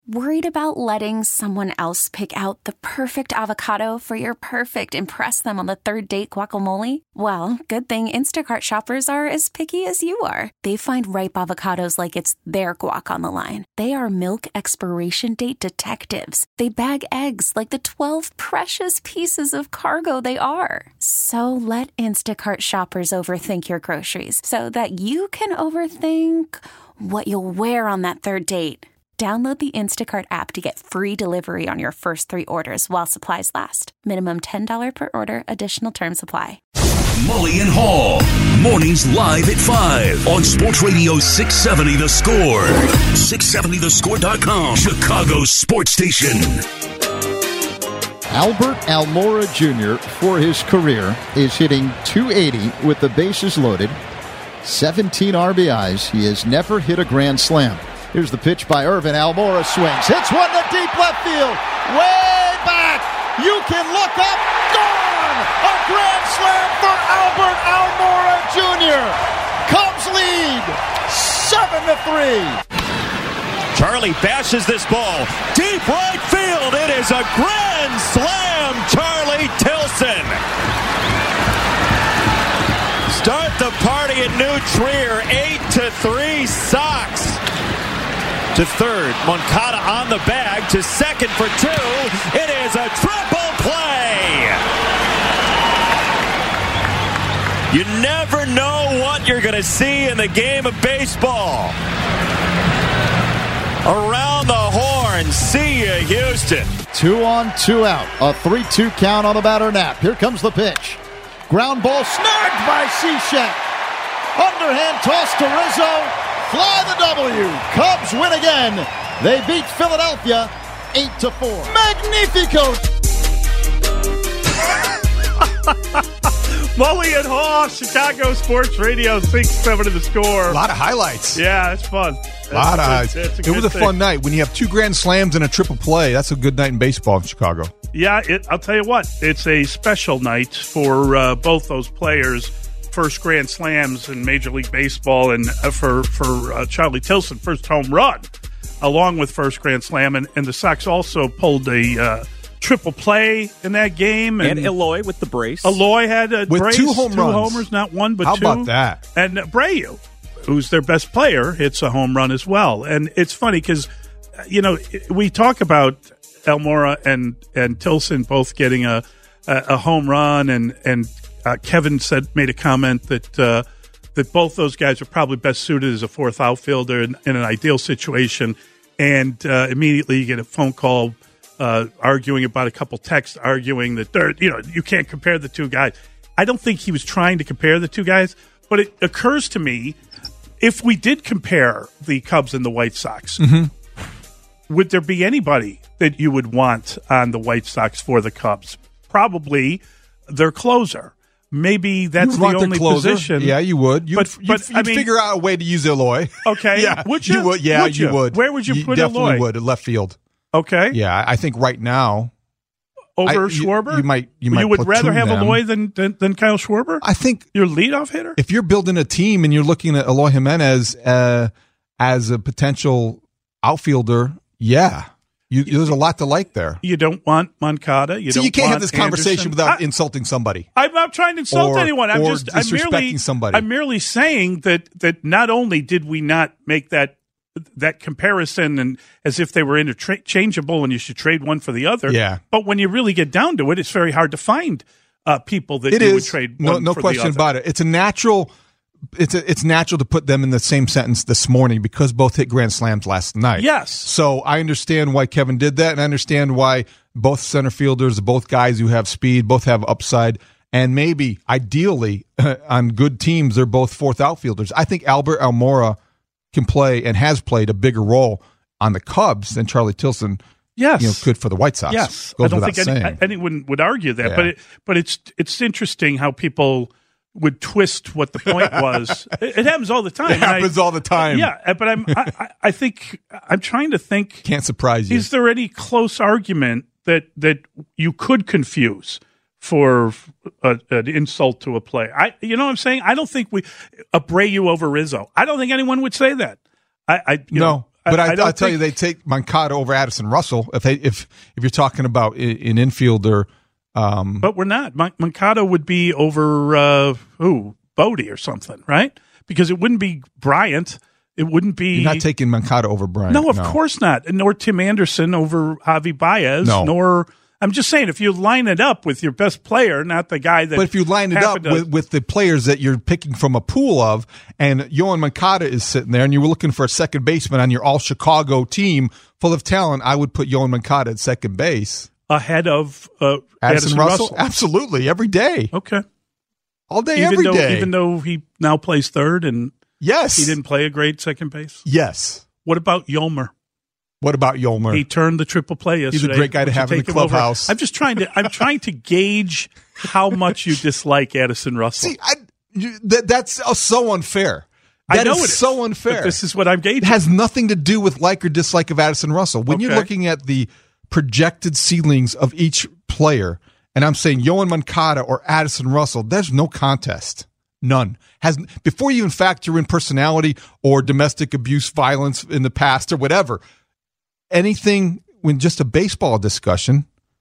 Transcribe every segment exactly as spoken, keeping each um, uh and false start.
Worried about letting someone else pick out the perfect avocado for your perfect impress them on the third date guacamole? Well, good thing Instacart shoppers are as picky as you are. They find ripe avocados like it's their guac on the line. They are milk expiration date detectives. They bag eggs like the twelve precious pieces of cargo they are. So let Instacart shoppers overthink your groceries so that you can overthink what you'll wear on that third date. Download the Instacart app to get free delivery on your first three orders while supplies last. Minimum ten dollars per order. Additional terms apply. Mully and Haugh. Mornings live at five on Sports Radio six seventy The Score. six seventy the score dot com. Chicago's sports station. Albert Almora Junior, for his career, is hitting two eighty with the bases loaded. seventeen R B Is. He has never hit a grand slam. Here's the pitch by Irvin. Almora swings. Hits one to deep left field. Way back. You can look up. Gone! A grand slam for Albert Almora Junior Cubs lead seven to three. Charlie bashes this ball. Deep right field. It is a grand slam. Charlie Tilson. Start the party at New Trier. eight to three Sox. To third, Moncada on the bag. To second for two. It is a triple play. You never know what you're going to see in the game of baseball. Around the horn. See ya, Houston. Two on, two out. A three two count on the batter nap. Here comes the pitch. Ground ball snagged by Cishek. Underhand toss to Rizzo. Fly the W. Cubs win again. They beat Philadelphia eight to four. Magnifico. Mully and Haugh, Chicago Sports Radio six seventy The Score. A lot of highlights. Yeah, it's fun. A lot of highlights. It was a thing. fun night. When you have two grand slams and a triple play, that's a good night in baseball in Chicago. Yeah, it, I'll tell you what. It's a special night for uh, both those players. First grand slams in Major League Baseball, and uh, for for uh, Charlie Tilson, first home run, along with first grand slam, and, and the Sox also pulled a uh, triple play in that game, and, and Eloy with the brace. Eloy had a with brace, two home two runs. homers, not one but How two. How about that? And Abreu, who's their best player, hits a home run as well. And it's funny because you know we talk about Almora and and Tilson both getting a a, a home run, and and. Uh, Kevin said made a comment that uh, that both those guys are probably best suited as a fourth outfielder in, in an ideal situation, and uh, immediately you get a phone call uh, arguing about a couple texts arguing that they're, you know you can't compare the two guys. I don't think he was trying to compare the two guys, but it occurs to me if we did compare the Cubs and the White Sox, mm-hmm. would there be anybody that you would want on the White Sox for the Cubs? Probably their closer. Maybe that's the only position. Yeah, you would. You'd, but, but, you'd, you'd I mean, figure out a way to use Eloy. Okay. yeah, would you? you would. Yeah, would you? you would. Where would you, you put definitely Eloy? would at left field. Okay. Yeah, I think right now over I, Schwarber. You, you might. You might. You would rather have them. Eloy than, than than Kyle Schwarber. I think your leadoff hitter. If you're building a team and you're looking at Eloy Jimenez uh, as a potential outfielder, yeah. You, there's a lot to like there. You don't want Moncada. You See, don't you can't want have this conversation Anderson. without I, insulting somebody. I'm not trying to insult or, anyone. I'm or just disrespecting I'm merely, somebody. I'm merely saying that that not only did we not make that that comparison and as if they were interchangeable and you should trade one for the other. Yeah. But when you really get down to it, it's very hard to find uh, people that it you is. would trade no, one no for question the other. about it. It's a natural. It's a, it's natural to put them in the same sentence this morning because both hit grand slams last night. Yes. So I understand why Kevin did that, and I understand why both center fielders, both guys who have speed, both have upside, and maybe ideally on good teams they're both fourth outfielders. I think Albert Almora can play and has played a bigger role on the Cubs than Charlie Tilson. Yes, you know, could for the White Sox. Yes, Goes I don't think saying. any, anyone would argue that, Yeah. but it, but it's it's interesting how people would twist what the point was. it, it happens all the time. It happens I, all the time. Yeah, but I'm I, I- I think I'm trying to think. Can't surprise you. Is there any close argument that that you could confuse for a, an insult to a play? I, you know what I'm saying? I don't think we Abreu over Rizzo. I don't think anyone would say that. I, I you No. know, But I, I, I I'll tell think, you, they take Moncada over Addison Russell if they if if you're talking about an infielder. Um, but we're not. Mon- Moncada would be over uh, who Bodie or something, right? Because it wouldn't be Bryant. It wouldn't be. You're not taking Moncada over Bryant. No, of no. course not. Nor Tim Anderson over Javi Baez. No. Nor I'm just saying, if you line it up with your best player, not the guy that. But if you line it up to, with, with the players that you're picking from a pool of, and Yoan Moncada is sitting there, and you were looking for a second baseman on your all Chicago team full of talent, I would put Yoan Moncada at second base ahead of uh, Addison, Addison Russell? Russell. Absolutely, every day. Okay, all day, even every though, day. Even though he now plays third, and yes, he didn't play a great second base. Yes. What about Yolmer? What about Yolmer? He turned the triple play yesterday. He's a great guy to have in the clubhouse. I'm just trying to. I'm trying to gauge how much you dislike Addison Russell. See, I, you, that, that's uh, so unfair. That I know is it is, so unfair. But this is what I'm gauging. It has nothing to do with like or dislike of Addison Russell. When Okay. you're looking at the projected ceilings of each player, and I'm saying Yoan Moncada or Addison Russell, there's no contest. None. Has before you even factor in personality or domestic abuse, violence in the past or whatever. Anything when just a baseball discussion,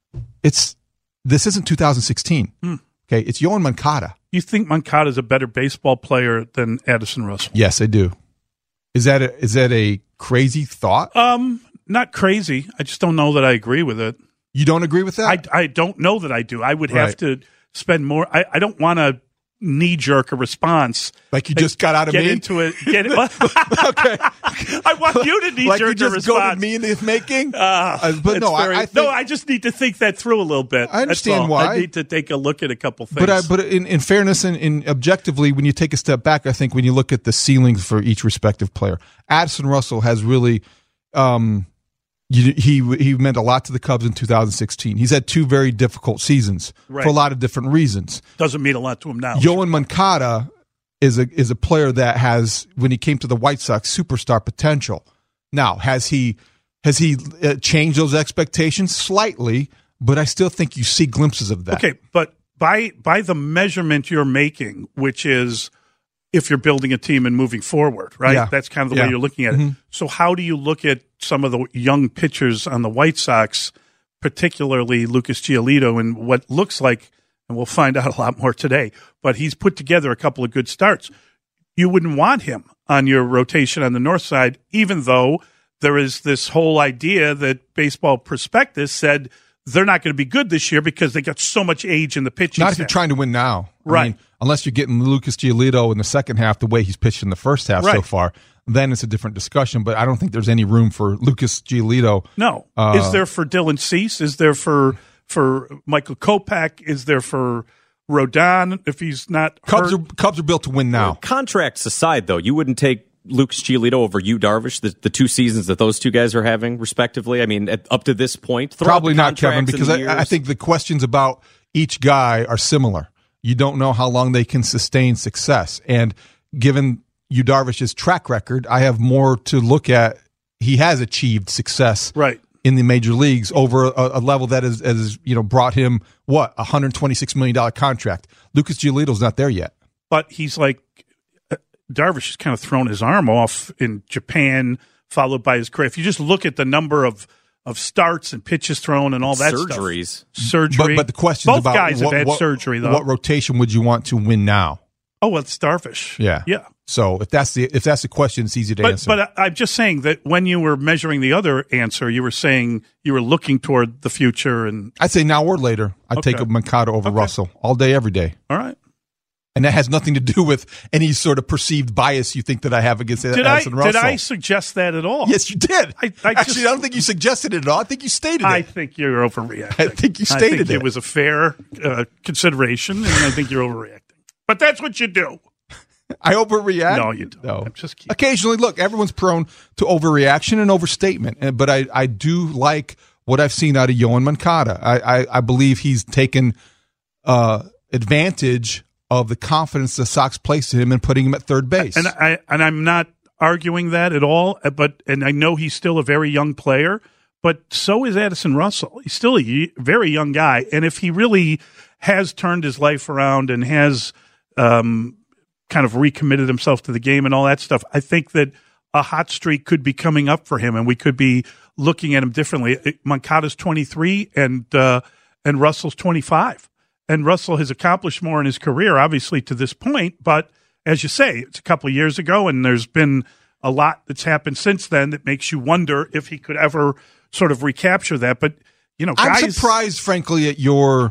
it's this isn't two thousand sixteen. Hmm. Okay, it's Yoan Moncada. You think Moncada is a better baseball player than Addison Russell? Yes, I do. Is that a, is that a crazy thought? Um, not crazy. I just don't know that I agree with it. You don't agree with that? I, I don't know that I do. I would have Right. to spend more. I, I don't want to knee jerk a response. Like you just got out of get me? into it. Get it. Okay. I want you to knee Like jerk you a just response. go to me in the making? Uh, Uh, but no, it's very- I, I think, no, I just need to think that through a little bit. I understand That's all. why. I need to take a look at a couple things. But I, but in, in fairness and in objectively, when you take a step back, I think when you look at the ceilings for each respective player, Addison Russell has really, um, you, he he meant a lot to the Cubs in two thousand sixteen. He's had two very difficult seasons Right. for a lot of different reasons. doesn't mean a lot to him now. Yoan Moncada is a is a player that has, when he came to the White Sox, superstar potential. Now, has he has he uh, changed those expectations slightly? But I still think you see glimpses of that. Okay, but by by the measurement you're making, which is if you're building a team and moving forward, right? Yeah. That's kind of the Yeah. way you're looking at it. Mm-hmm. So how do you look at some of the young pitchers on the White Sox, particularly Lucas Giolito, and what looks like, and we'll find out a lot more today, but he's put together a couple of good starts. You wouldn't want him on your rotation on the north side, even though there is this whole idea that Baseball Prospectus said they're not going to be good this year because they got so much age in the pitching Not if staff. you're trying to win now. I Right. mean, unless you're getting Lucas Giolito in the second half the way he's pitched in the first half so Right. far, then it's a different discussion. But I don't think there's any room for Lucas Giolito. No. Uh, Is there for Dylan Cease? Is there for for Michael Kopech? Is there for Rodon if he's not Cubs hurt? are, Cubs are built to win now. Contracts aside, though, you wouldn't take Lucas Giolito over Yu Darvish, the, the two seasons that those two guys are having, respectively? I mean, at, up to this point? throughout Probably the not, Kevin, contracts because and the I, I years- think the questions about each guy are similar. You don't know how long they can sustain success. And given Yu Darvish's track record, I have more to look at. He has achieved success Right. in the major leagues over a, a level that has, has you know brought him what a one hundred twenty-six million dollars contract. Lucas Giolito's not there yet. But he's like uh, Darvish has kind of thrown his arm off in Japan, followed by his career. If you just look at the number of of starts and pitches thrown and all that surgeries. stuff, surgery. But but the question both about guys what, have had what- surgery though. What rotation would you want to win now? oh, well, it's Darvish. Yeah, yeah. So if that's the if that's the question, it's easy to But answer. but I- I'm just saying that when you were measuring the other answer, you were saying you were looking toward the future. And I'd say now or later, I'd Okay. take a Moncada over Okay. Russell all day, every day. all right. And that has nothing to do with any sort of perceived bias you think that I have against Did I Addison Russell. did I suggest that at all? Yes, you did. I- I Actually, just- I don't think you suggested it at all. I think you stated I it. think you're overreacting. I think you I stated think it. it was a fair uh, consideration, and I think you're overreacting. But that's what you do. I overreact. No, you don't. No. I'm just kidding. Occasionally, look, everyone's prone to overreaction and overstatement, and- but I, I do like what I've seen out of Yoan Moncada. I, I, I believe he's taken uh, advantage of the confidence the Sox placed in him and putting him at third base. And I and I'm not arguing that at all. But and I know he's still a very young player, but so is Addison Russell. He's still a y- very young guy, and if he really has turned his life around and has um, kind of recommitted himself to the game and all that stuff, I think that a hot streak could be coming up for him, and we could be looking at him differently. Moncada's twenty-three, and uh, and Russell's twenty-five. And Russell has accomplished more in his career, obviously, to this point. But as you say, it's a couple of years ago, and there's been a lot that's happened since then that makes you wonder if he could ever sort of recapture that. But, you know, guys, I'm surprised, frankly, at your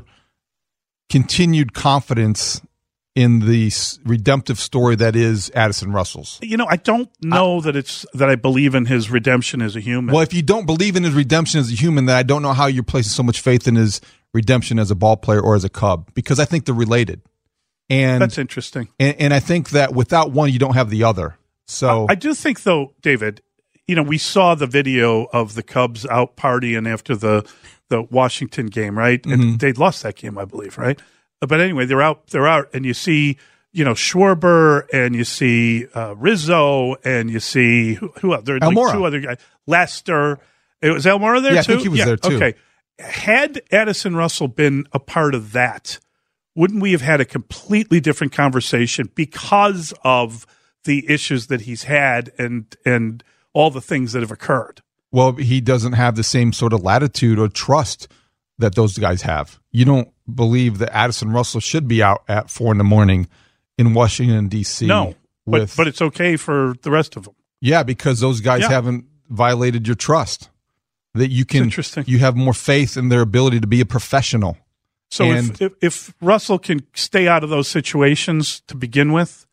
continued confidence in the redemptive story that is Addison Russell's. You know, I don't know I, that it's that I believe in his redemption as a human. Well, if you don't believe in his redemption as a human, then I don't know how you're placing so much faith in his redemption as a ball player or as a Cub, because I think they're related. And that's interesting. And, and I think that without one, you don't have the other. So I, I do think, though, David, you know, we saw the video of the Cubs out partying after the the Washington game, right? And mm-hmm. they'd lost that game, I believe, right? But anyway, they're out, they're out, and you see, you know, Schwarber, and you see uh, Rizzo, and you see who, who else? There are like two other guys. Lester. It was Almora there yeah, too? I think he was yeah, there too. Okay. Had Addison Russell been a part of that, wouldn't we have had a completely different conversation because of the issues that he's had and and all the things that have occurred? Well, he doesn't have the same sort of latitude or trust that those guys have. You don't believe that Addison Russell should be out at four in the morning in Washington, D C No, with, but, but it's okay for the rest of them. Yeah, because those guys yeah. haven't violated your trust. That you can, interesting. You have more faith in their ability to be a professional. So and if, if if Russell can stay out of those situations to begin with,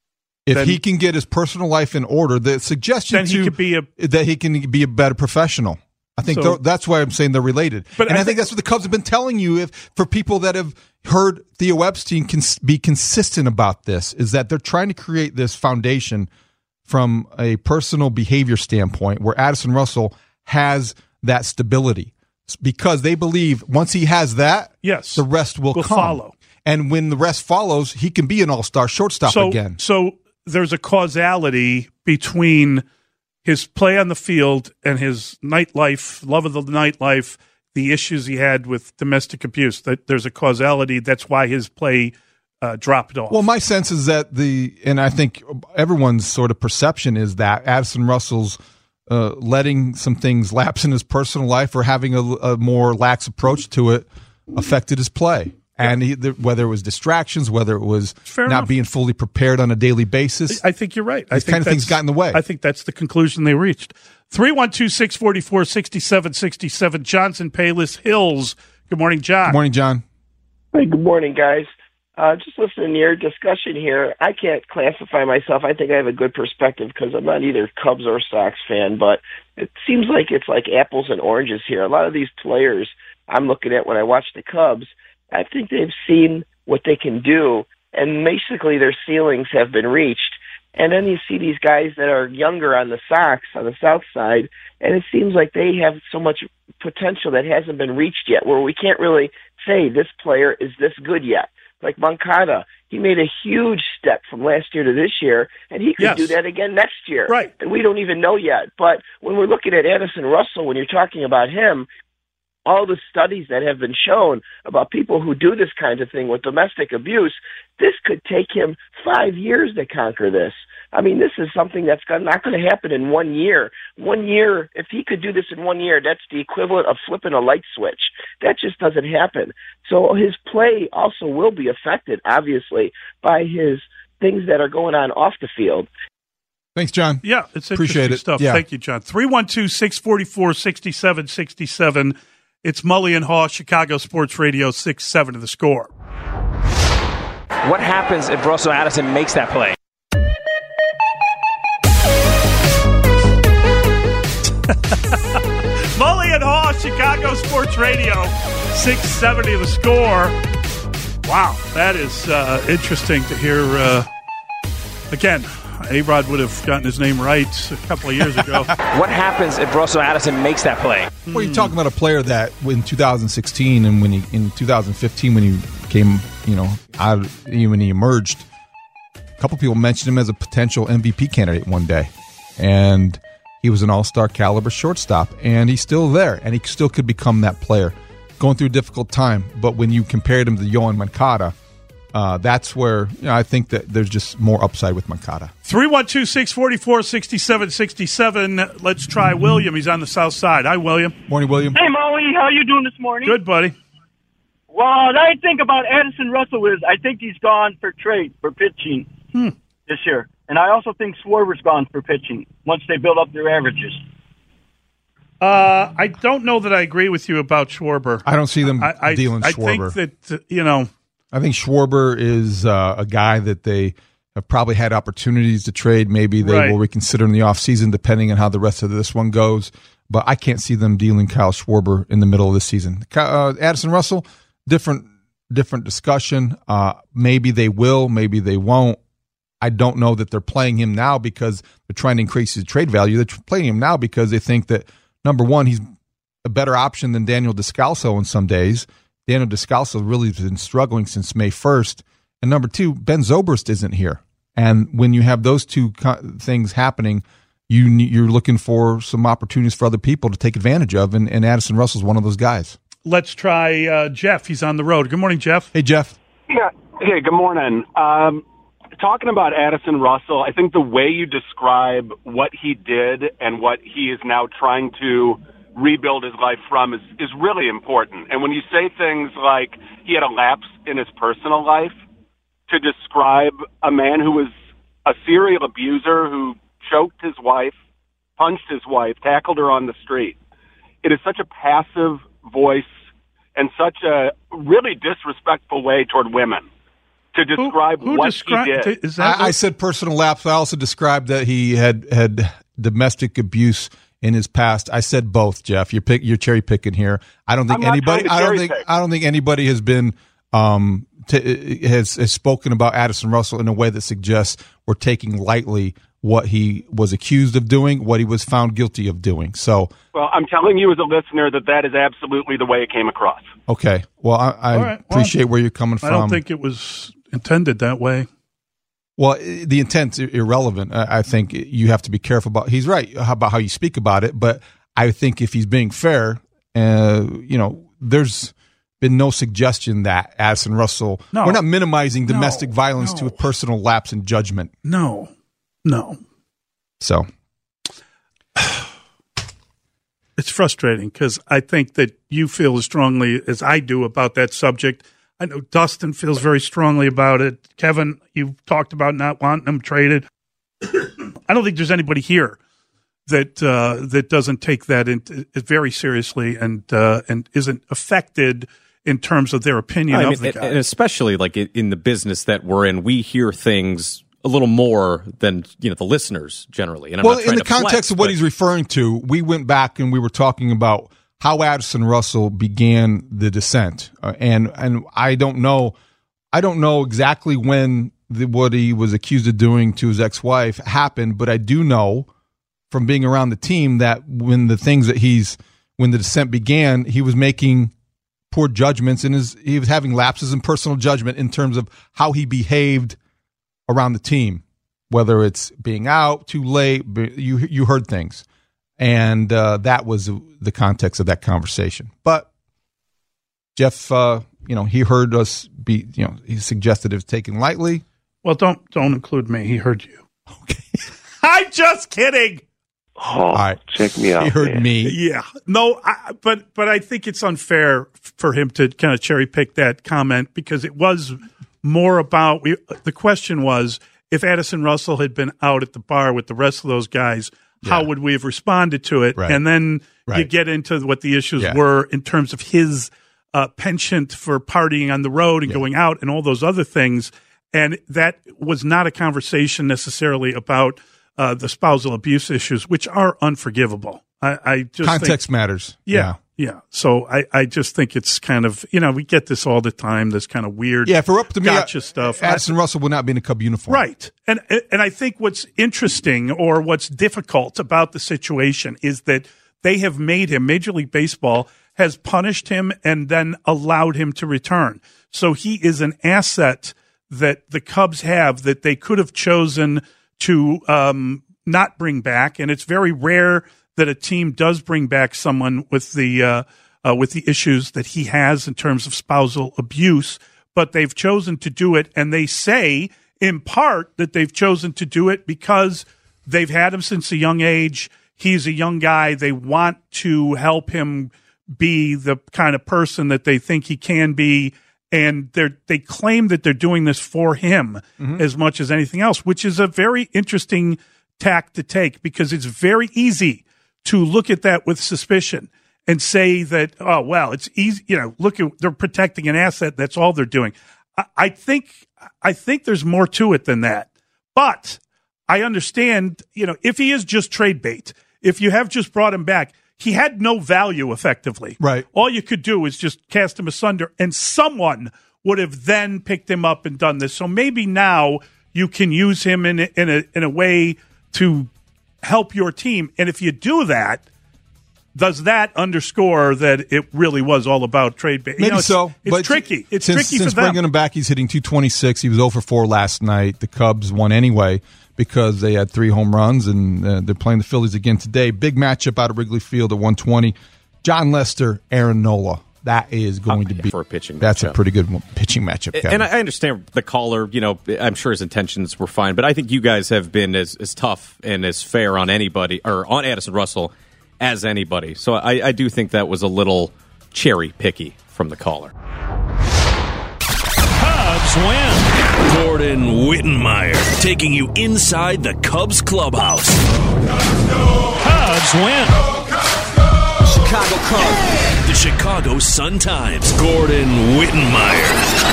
if then, he can get his personal life in order, the suggestion then he to, could be a, that he can be a better professional. I think so, that's why I'm saying they're related. But and I, I think, think that's what the Cubs have been telling you. If for people that have heard Theo Epstein can be consistent about this, is that they're trying to create this foundation from a personal behavior standpoint where Addison Russell has that stability, because they believe once he has that, yes, the rest will, will come. follow. And when the rest follows, he can be an all-star shortstop so, again. So there's a causality between his play on the field and his nightlife, love of the nightlife, the issues he had with domestic abuse. That there's a causality. That's why his play uh, dropped off. Well, my sense is that the, and I think everyone's sort of perception is that Addison Russell's Uh, letting some things lapse in his personal life or having a, a more lax approach to it affected his play. And he, the, whether it was distractions, whether it was Fair not enough. being fully prepared on a daily basis. I think you're right. I These think kind of things got in the way. I think that's the conclusion they reached. three one two, six four four, six seven six seven. Johnson, Payless, Hills. Good morning, John. Good morning, John. Hey, good morning, guys. Uh, just listening to your discussion here, I can't classify myself. I think I have a good perspective because I'm not either Cubs or Sox fan, but it seems like it's like apples and oranges here. A lot of these players I'm looking at when I watch the Cubs, I think they've seen what they can do, and basically their ceilings have been reached. And then you see these guys that are younger on the Sox, on the South side, and it seems like they have so much potential that hasn't been reached yet, where we can't really say this player is this good yet. Like Moncada, he made a huge step from last year to this year, and he could Yes. do that again next year. Right. And we don't even know yet. But when we're looking at Addison Russell, when you're talking about him, all the studies that have been shown about people who do this kind of thing with domestic abuse, this could take him five years to conquer this. I mean, this is something that's not going to happen in one year. One year, if he could do this in one year, that's the equivalent of flipping a light switch. That just doesn't happen. So his play also will be affected, obviously, by his things that are going on off the field. Thanks, John. Yeah, it's Appreciate interesting it. stuff. Yeah. Thank you, John. three one two, six four four, six seven six seven. It's Mully and Haw, Chicago Sports Radio, six seven to the Score. What happens if Russell Addison makes that play? Mully and Haw, Chicago Sports Radio, six seventy the Score. Wow, that is uh, interesting to hear. Uh, again, A-Rod would have gotten his name right a couple of years ago. What happens if Russell Addison makes that play? Well, you're talking about a player that in two thousand sixteen and when he in two thousand fifteen when he came, you know, out when he emerged, a couple people mentioned him as a potential M V P candidate one day, and he was an all-star caliber shortstop, and he's still there, and he still could become that player. Going through a difficult time, but when you compared him to Yohan Moncada, Uh, that's where you know, I think that there's just more upside with Moncada. three one two, six four four, six seven six seven. Let's try William. He's on the south side. Hi, William. Morning, William. Hey, Molly. How you doing this morning? Good, buddy. Well, what I think about Addison Russell is I think he's gone for trade, for pitching hmm. this year. And I also think Schwarber's gone for pitching once they build up their averages. Uh, I don't know that I agree with you about Schwarber. I don't see them I, I, dealing I Schwarber. I think that, uh, you know. I think Schwarber is uh, a guy that they have probably had opportunities to trade. Maybe they right. will reconsider in the offseason depending on how the rest of this one goes. But I can't see them dealing Kyle Schwarber in the middle of the season. Uh, Addison Russell, different different discussion. Uh, maybe they will, maybe they won't. I don't know that they're playing him now because they're trying to increase his trade value. They're playing him now because they think that, number one, he's a better option than Daniel Descalso in some days. Daniel Descalso really has been struggling since May first. And number two, Ben Zobrist isn't here. And when you have those two co- things happening, you, you're looking for some opportunities for other people to take advantage of, and, and Addison Russell's one of those guys. Let's try uh, Jeff. He's on the road. Good morning, Jeff. Hey, Jeff. Yeah. Hey, good morning. Um, talking about Addison Russell, I think the way you describe what he did and what he is now trying to rebuild his life from is, is really important. And when you say things like he had a lapse in his personal life to describe a man who was a serial abuser who choked his wife, punched his wife, tackled her on the street, it is such a passive voice and such a really disrespectful way toward women to describe who, who what descri- he did. Is that I, I said personal lapse. I also described that he had had domestic abuse in his past. I said both, Jeff. You're pick, you're cherry picking here. I don't think I'm anybody. I don't think. pick. I don't think anybody has been um t- has, has spoken about Addison Russell in a way that suggests we're taking lightly what he was accused of doing, what he was found guilty of doing. So, well, I'm telling you as a listener that that is absolutely the way it came across. Okay. Well, I, I right. appreciate well, where you're coming from. I don't think it was intended that way. Well, the intent's irrelevant. I think you have to be careful about. He's right about how you speak about it, but I think if he's being fair, uh, you know, there's been no suggestion that Addison Russell. No. We're not minimizing domestic no, violence no. to a personal lapse in judgment. No, no. So it's frustrating because I think that you feel as strongly as I do about that subject. I know Dustin feels very strongly about it. Kevin, you've talked about not wanting him traded. I don't think there's anybody here that uh, that doesn't take that in, very seriously and uh, and isn't affected in terms of their opinion I of mean, the guy. And especially like in the business that we're in, we hear things a little more than you know the listeners generally. And I'm well, not trying in the to context flex, of what but- he's referring to, we went back and we were talking about how Addison Russell began the descent, uh, and and I don't know, I don't know exactly when the, what he was accused of doing to his ex-wife happened, but I do know from being around the team that when the things that he's when the descent began, he was making poor judgments and his he was having lapses in personal judgment in terms of how he behaved around the team, whether it's being out too late. You you heard things. And uh, that was the context of that conversation. But Jeff, uh, you know, he heard us be, you know, he suggested it was taken lightly. Well, don't don't include me. He heard you. Okay. I'm just kidding. Oh, All right. check me out. He heard man. me. Yeah. No, I, but but I think it's unfair for him to kind of cherry pick that comment because it was more about we, the question was if Addison Russell had been out at the bar with the rest of those guys. Yeah. How would we have responded to it? Right. And then right. you get into what the issues yeah. were in terms of his uh, penchant for partying on the road and yeah. going out and all those other things. And that was not a conversation necessarily about uh, the spousal abuse issues, which are unforgivable. I, I just Context think, matters. Yeah. yeah. Yeah. So I, I just think it's kind of, you know, we get this all the time, this kind of weird yeah, for up to me, gotcha stuff. Addison I, Russell would not be in a Cub uniform. Right. And and I think what's interesting or what's difficult about the situation is that they have made him, Major League Baseball has punished him and then allowed him to return. So he is an asset that the Cubs have that they could have chosen to um, not bring back. And it's very rare that a team does bring back someone with the uh, uh, with the issues that he has in terms of spousal abuse. but they've chosen to do it, and they say in part that they've chosen to do it because they've had him since a young age. He's a young guy. They want to help him be the kind of person that they think he can be, and they they claim that they're doing this for him mm-hmm. as much as anything else, which is a very interesting tack to take, because it's very easy to look at that with suspicion and say that, oh, well, it's easy, you know, look at, they're protecting an asset. That's all they're doing. I, I think, I think there's more to it than that, but I understand, you know, if he is just trade bait, if you have just brought him back, he had no value effectively. Right. All you could do is just cast him asunder, and someone would have then picked him up and done this. So maybe now you can use him in a, in a, in a way to help your team. And if you do that, does that underscore that it really was all about trade bait? Maybe you know, it's, so. It's but tricky. It's since, tricky since for them. bringing him back, he's hitting two twenty-six. He was zero for four last night. The Cubs won anyway because they had three home runs, and uh, they're playing the Phillies again today. Big matchup out of Wrigley Field at one twenty. John Lester, Aaron Nola. That is going uh, to yeah, be for a pitching. That's matchup. a pretty good pitching matchup. Kevin. And I understand the caller. You know, I'm sure his intentions were fine, but I think you guys have been as, as tough and as fair on anybody or on Addison Russell as anybody. So I, I do think that was a little cherry picky from the caller. Cubs win. Gordon Wittenmeyer taking you inside the Cubs clubhouse. Cubs win. Chicago Cubs. The Chicago Sun-Times. Gordon Wittenmeyer.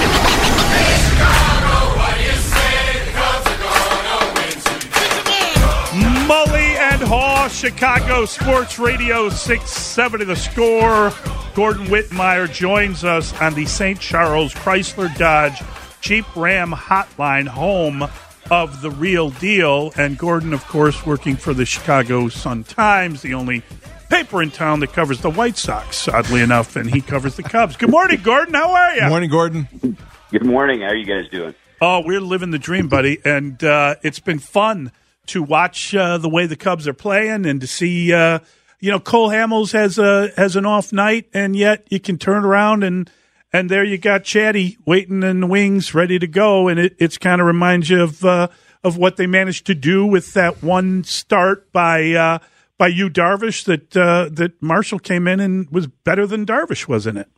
Mully and Haw, Chicago Sports Radio six seventy The Score. Gordon Wittenmeyer joins us on the Saint Charles Chrysler Dodge Jeep Ram Hotline, home of the real deal. And Gordon, of course, working for the Chicago Sun-Times, the only paper in town that covers the White Sox, oddly enough, and he covers the Cubs. Good morning, Gordon. How are you? Good morning, Gordon. Good morning. How are you guys doing? Oh, we're living the dream, buddy, and uh, it's been fun to watch uh, the way the Cubs are playing and to see, uh, you know, Cole Hamels has a has an off night, and yet you can turn around and and there you got Chatty waiting in the wings, ready to go, and it it's kind of reminds you of uh, of what they managed to do with that one start by. Uh, By you, Darvish, that uh, that Marshall came in and was better than Darvish, wasn't it?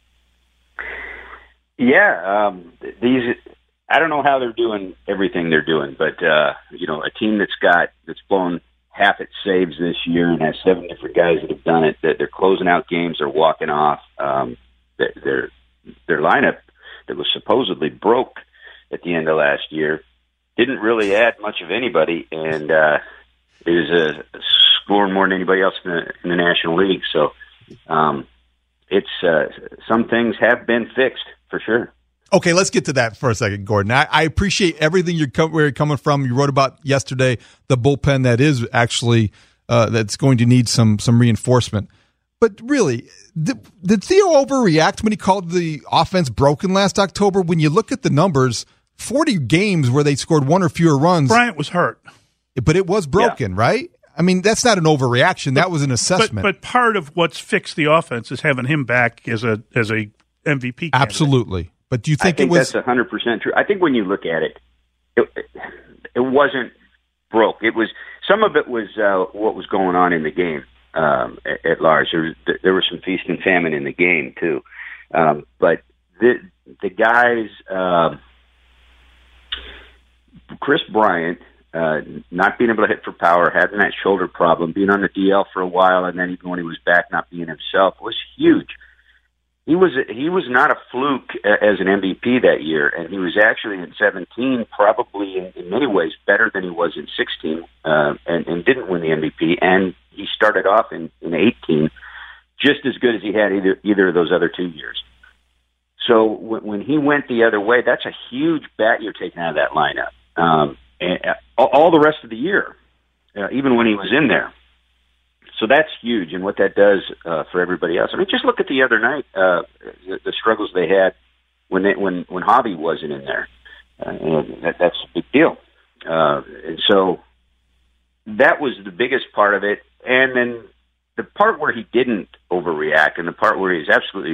Yeah, um, these. I don't know how they're doing everything they're doing, but uh, you know, a team that's got that's blown half its saves this year and has seven different guys that have done it. That they're closing out games, they're walking off. Um, their their lineup that was supposedly broke at the end of last year didn't really add much of anybody, and uh, is a scoring more than anybody else in the, in the National League. So um, it's uh, some things have been fixed for sure. Okay, let's get to that for a second, Gordon. I, I appreciate everything you're com- where you're coming from. You wrote about yesterday the bullpen that is actually uh, that's going to need some some reinforcement. But really, did, did Theo overreact when he called the offense broken last October? When you look at the numbers, forty games where they scored one or fewer runs. Bryant was hurt. But it was broken, yeah. Right? I mean, that's not an overreaction. That was an assessment. But, but part of what's fixed the offense is having him back as a as a M V P candidate. Absolutely. But do you think, I think it was? That's one hundred percent true. I think when you look at it, it, it wasn't broke. It was some of it was uh, what was going on in the game um, at, at large. There was, there was some feast and famine in the game too. Um, but the the guys, uh, Chris Bryant. Uh, not being able to hit for power, having that shoulder problem, being on the D L for a while, and then even when he was back, not being himself was huge. He was he was not a fluke as an M V P that year, and he was actually in seventeen probably in, in many ways better than he was in sixteen, uh, and, and didn't win the M V P. And he started off in, in eighteen just as good as he had either either of those other two years. So when, when he went the other way, that's a huge bat you're taking out of that lineup. Um, And all the rest of the year, uh, even when he was in there. So that's huge, and what that does uh, for everybody else. I mean, just look at the other night, uh, the, the struggles they had when they, when when Javi wasn't in there. Uh, and that, that's a big deal. Uh, and so that was the biggest part of it. And then the part where he didn't overreact, and the part where he's absolutely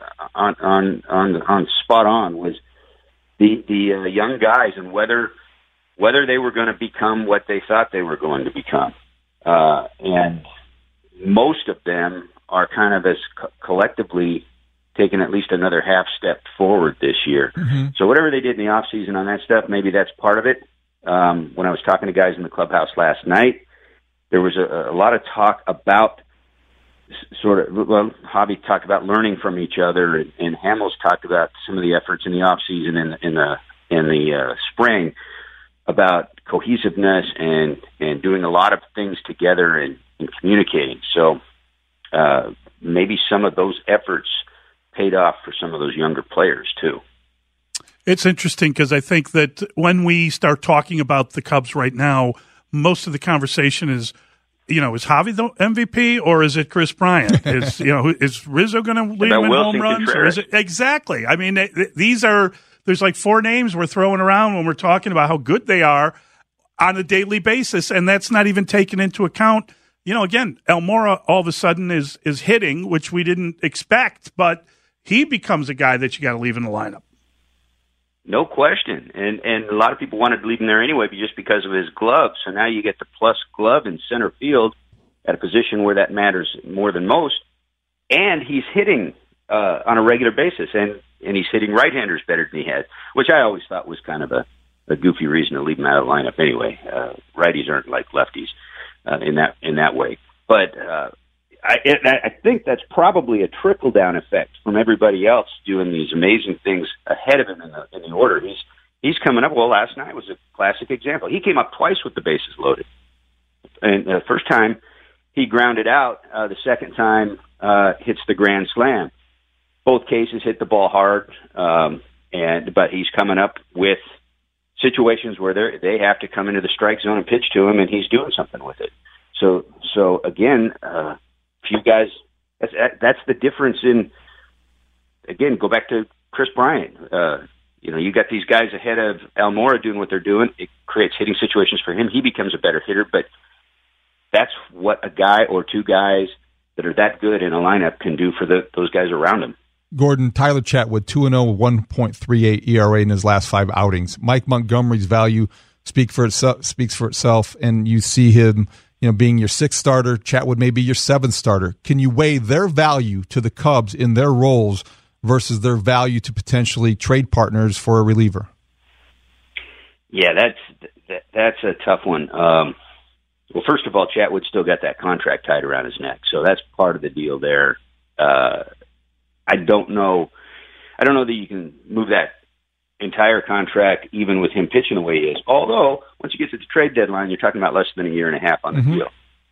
on on on, on spot on was the the uh, young guys and whether whether they were going to become what they thought they were going to become, uh, and most of them are kind of as co- collectively taking at least another half step forward this year. Mm-hmm. So whatever they did in the off season on that stuff, maybe that's part of it. Um, when I was talking to guys in the clubhouse last night, there was a, a lot of talk about sort of, well, Javi talked about learning from each other, and, and Hamels talked about some of the efforts in the off season and in the in the uh, spring about cohesiveness and and doing a lot of things together and, and communicating. So uh, maybe some of those efforts paid off for some of those younger players too. It's interesting because I think that when we start talking about the Cubs right now, most of the conversation is, you know, is Javi the M V P or is it Chris Bryant? Is you know, is Rizzo going to lead him in home runs? Or is it, exactly. I mean, these are there's like four names we're throwing around when we're talking about how good they are on a daily basis, and that's not even taken into account. You know, again, Almora all of a sudden is is hitting, which we didn't expect, but he becomes a guy that you got to leave in the lineup. No question. And and a lot of people wanted to leave him there anyway just because of his glove. So now you get the plus glove in center field at a position where that matters more than most. And he's hitting uh, on a regular basis, and, and he's hitting right-handers better than he has, which I always thought was kind of a, a goofy reason to leave him out of the lineup anyway. Uh, righties aren't like lefties uh, in that in that way. But uh, I, I think that's probably a trickle-down effect from everybody else doing these amazing things ahead of him in the, in the order. He's he's coming up. Well, last night was a classic example. He came up twice with the bases loaded. And the first time, he grounded out. Uh, the second time, uh, hits the grand slam. Both cases hit the ball hard, um, and but he's coming up with situations where they they have to come into the strike zone and pitch to him, and he's doing something with it. So, so again, uh, few guys, that's, that's the difference in, again, go back to Chris Bryant. Uh, you know, you got these guys ahead of Almora doing what they're doing. It creates hitting situations for him. He becomes a better hitter, but that's what a guy or two guys that are that good in a lineup can do for the, those guys around him. Gordon, Tyler Chatwood, two and oh, one point three eight E R A in his last five outings. Mike Montgomery's value speak for itself, speaks for itself, and you see him, you know, being your sixth starter. Chatwood may be your seventh starter. Can you weigh their value to the Cubs in their roles versus their value to potentially trade partners for a reliever? Yeah, that's that, that's a tough one. Um, well, first of all, Chatwood still got that contract tied around his neck, so that's part of the deal there. Uh, I don't know. I don't know that you can move that entire contract, even with him pitching the way he is. Although, once you get to the trade deadline, you're talking about less than a year and a half on the mm-hmm. deal.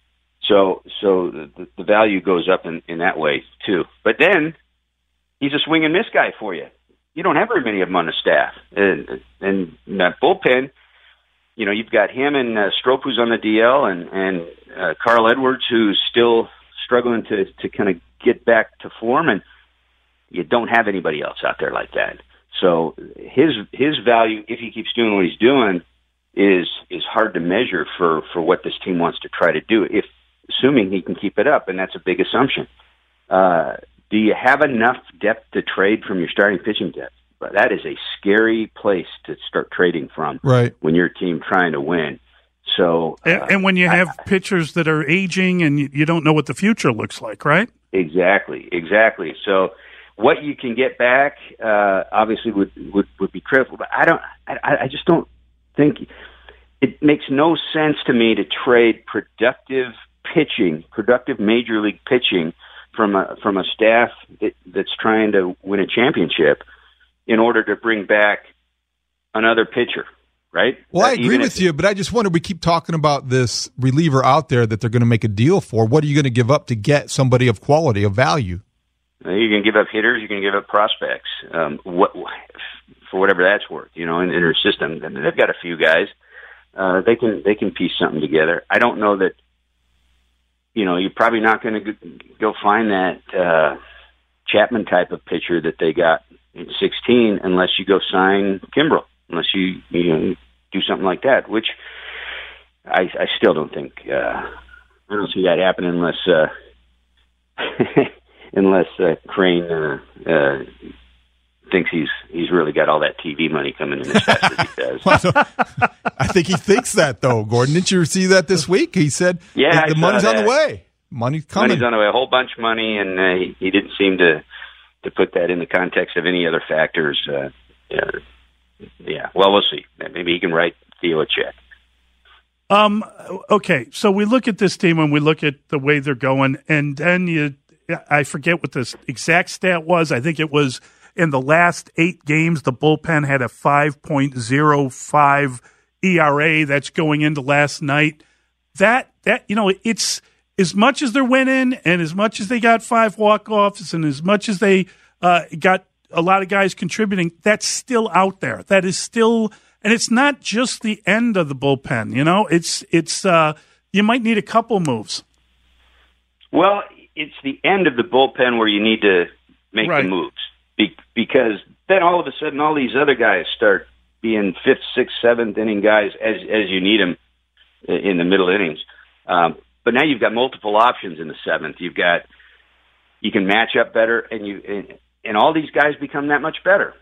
So, so the, the value goes up in, in that way too. But then he's a swing and miss guy for you. You don't have very many of them on the staff, and, and that bullpen. You know, you've got him and uh, Strop, who's on the D L, and and uh, Carl Edwards, who's still struggling to to kind of get back to form, and you don't have anybody else out there like that. So his his value, if he keeps doing what he's doing, is is hard to measure for, for what this team wants to try to do, if assuming he can keep it up, and that's a big assumption. Uh, do you have enough depth to trade from your starting pitching depth? But that is a scary place to start trading from right. when you're a team trying to win. So, uh, and, and when you have I, pitchers that are aging and you, you don't know what the future looks like, right? Exactly, exactly. So what you can get back, uh, obviously would, would, would be critical, but I don't, I, I just don't think it makes no sense to me to trade productive pitching, productive major league pitching from a, from a staff that, that's trying to win a championship in order to bring back another pitcher. Right? Well, uh, I agree with you, but I just wonder, we keep talking about this reliever out there that they're going to make a deal for. What are you going to give up to get somebody of quality, of value? You're going to give up hitters. You're going to give up prospects, um, what, for whatever that's worth. You know, in, in their system, and they've got a few guys. Uh, they can they can piece something together. I don't know that. You know, you're probably not going to go find that uh, Chapman type of pitcher that they got in sixteen unless you go sign Kimbrel. Unless you you know, do something like that, which I, I still don't think. Uh, I don't see that happening unless uh, unless uh, Crane uh, uh, thinks he's he's really got all that T V money coming in as fast as he does. Well, I think he thinks that, though, Gordon. Didn't you see that this week? He said yeah, the I money's saw on that. the way. Money's coming. Money's on the way, a whole bunch of money, and uh, he, he didn't seem to to put that in the context of any other factors. Uh, uh, yeah, well, we'll see. Maybe he can write Theo a check. Um. Okay, so we look at this team and we look at the way they're going, and then you, I forget what the exact stat was. I think it was in the last eight games, the bullpen had a five point oh five E R A. That's going into last night. That that you know, it's as much as they're winning, and as much as they got five walk-offs, and as much as they uh, got a lot of guys contributing, that's still out there. That is still. And it's not just the end of the bullpen, you know. It's it's uh, you might need a couple moves. Well, it's the end of the bullpen where you need to make right. the moves, Be- because then all of a sudden all these other guys start being fifth, sixth, seventh inning guys as as you need them in the middle innings. Um, but now you've got multiple options in the seventh. You've got you can match up better, and you and, and all these guys become that much better.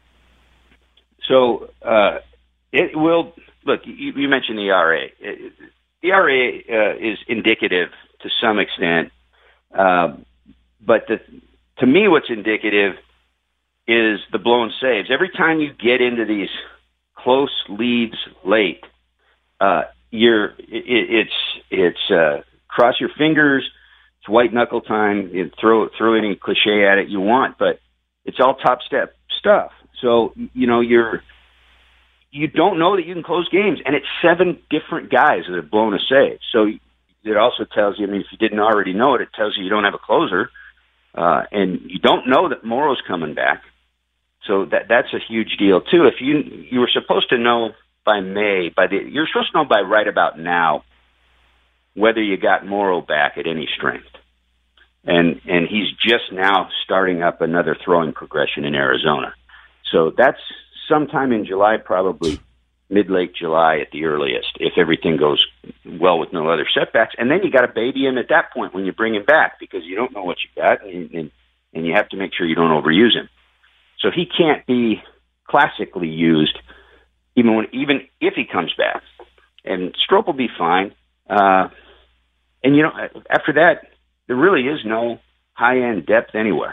So uh, it will look. You, you mentioned the E R A. It, the E R A uh, is indicative to some extent, uh, but the, to me, what's indicative is the blown saves. Every time you get into these close leads late, uh, you're it, it's it's uh, cross your fingers. It's white knuckle time. You throw throw any cliche at it you want, but it's all top step stuff. So, you know, you're, you don't know that you can close games, and it's seven different guys that have blown a save. So it also tells you, I mean, if you didn't already know it, it tells you you don't have a closer, uh, and you don't know that Morrow's coming back. So that that's a huge deal too. If you you were supposed to know by May, by the you're supposed to know by right about now whether you got Morrow back at any strength. And and he's just now starting up another throwing progression in Arizona. So that's sometime in July, probably mid-late July at the earliest, if everything goes well with no other setbacks. And then you got to baby him at that point when you bring him back, because you don't know what you got, and, and, and you have to make sure you don't overuse him. So he can't be classically used even when even if he comes back. And Strop will be fine. Uh, and, you know, after that, there really is no high-end depth anywhere.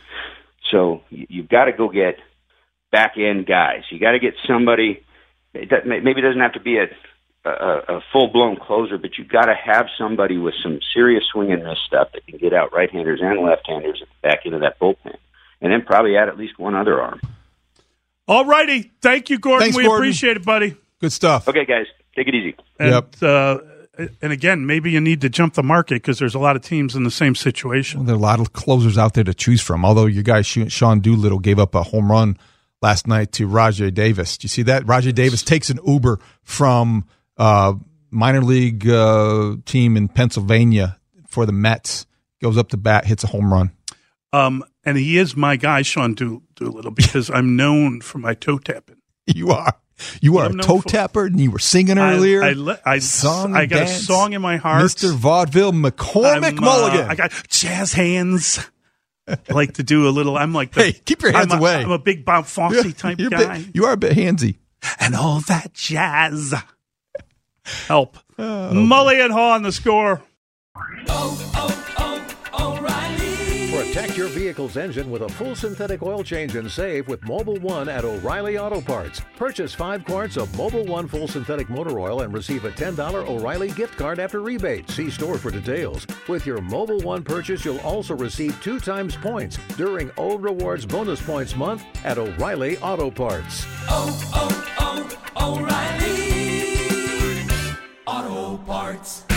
So you've got to go get back-end guys. You got to get somebody that maybe doesn't have to be a, a, a full-blown closer, but you've got to have somebody with some serious swing and miss stuff that can get out right-handers and left-handers at the back end of that bullpen, and then probably add at least one other arm. All righty. Thank you, Gordon. Thanks, we Gordon. appreciate it, buddy. Good stuff. Okay, guys. Take it easy. And, Yep. uh, and again, maybe you need to jump the market because there's a lot of teams in the same situation. Well, there are a lot of closers out there to choose from, although your guy Sean Doolittle gave up a home run last night to Rajai Davis. Do you see that? Rajai Davis takes an Uber from uh, minor league uh, team in Pennsylvania for the Mets, goes up to bat, hits a home run. Um, and he is my guy, Sean Do- Doolittle, because I'm known for my toe tapping. You are. You are a toe tapper, and you were singing earlier. I, I, I, song I got dance. a song in my heart. Mister Vaudeville McCormick I'm, uh, Mulligan. I got jazz hands. I like to do a little. I'm like, the, hey, keep your hands I'm a, away. I'm a big Bob Fosse type You're a guy. bit, you are a bit handsy. And all that jazz. Help. Oh, Mulligan Hall on the score. Oh, oh, oh, O'Reilly. Protect your vehicle's engine with a full synthetic oil change and save with Mobile One at O'Reilly Auto Parts. Purchase five quarts of Mobile One full synthetic motor oil and receive a ten dollars O'Reilly gift card after rebate. See store for details. With your Mobile One purchase, you'll also receive two times points during O Rewards Bonus Points Month at O'Reilly Auto Parts. Oh, oh, oh, O'Reilly Auto Parts.